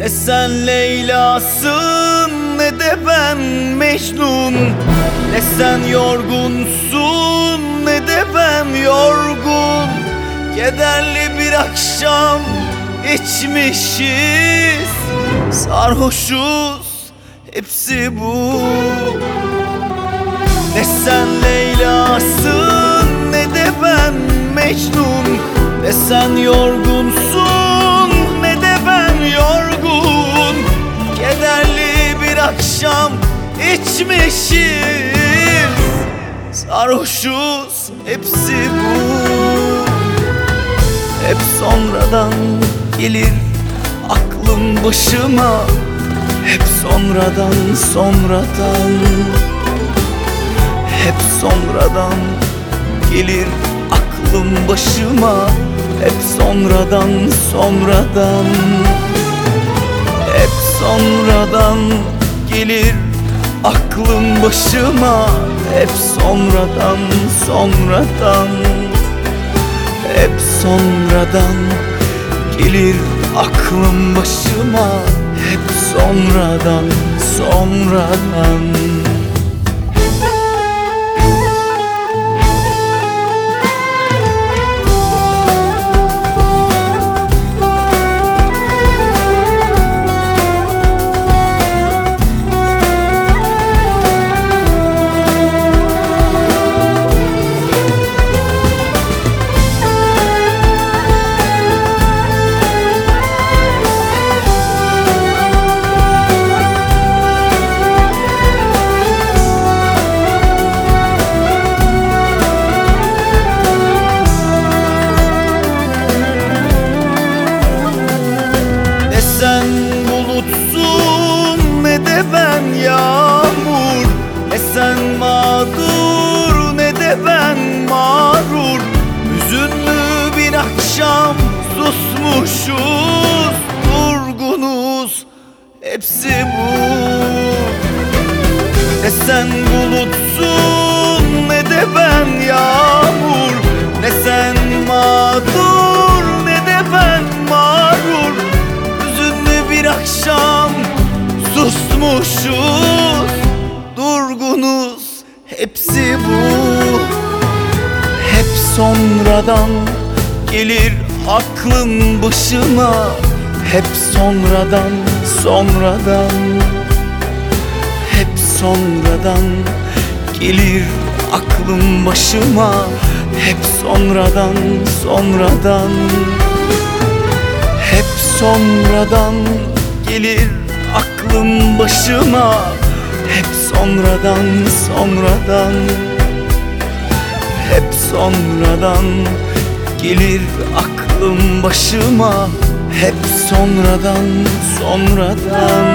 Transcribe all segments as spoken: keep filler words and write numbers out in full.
Ne sen Leyla'sın ne de ben Mecnun. Ne sen yorgunsun ne de ben yorgun. Kederli bir akşam içmişiz, sarhoşuz, hepsi bu. Ne sen Leyla'sın ne de ben Mecnun. Ne sen yorgunsun ne de ben yorgun. Kederli bir akşam içmişiz, sarhoşuz, hepsi bu. Hep sonradan gelir aklım başıma, hep sonradan sonradan. Hep sonradan gelir aklım başıma, hep sonradan sonradan. Hep sonradan gelir aklım başıma, hep sonradan sonradan. Hep sonradan gelir aklım başıma, hep sonradan sonradan. Sen bulutsun ne de ben yağmur. Ne sen mağdur ne de ben mağrur. Hüzünlü bir akşam susmuşuz, durgunuz, hepsi bu. Ne sen bulutsun ne de ben yağmur. Ne sen mağdur ne de ben mağrur. Bir akşam susmuşuz, durgunuz, hepsi bu. Hep sonradan gelir aklım başıma, hep sonradan sonradan. Hep sonradan gelir aklım başıma, hep sonradan sonradan. Hep sonradan gelir aklım başıma, hep sonradan sonradan. Hep sonradan gelir aklım başıma, hep sonradan sonradan.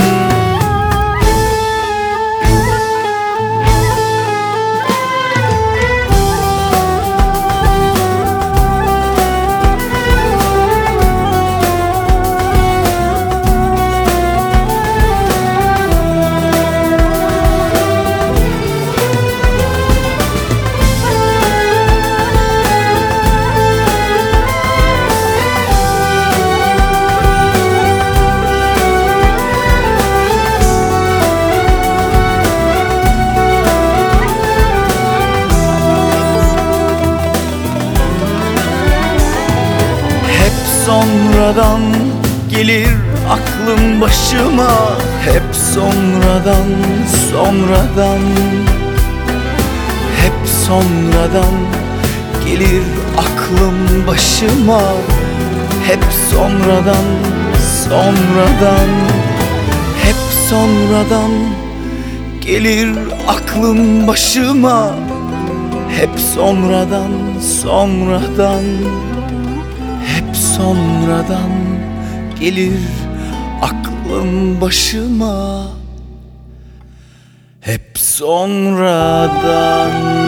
Sonradan gelir aklım başıma, hep sonradan sonradan. Hep sonradan gelir aklım başıma, hep sonradan sonradan. Hep sonradan gelir aklım başıma, hep sonradan sonradan. Hep sonradan gelir aklım başıma, hep sonradan.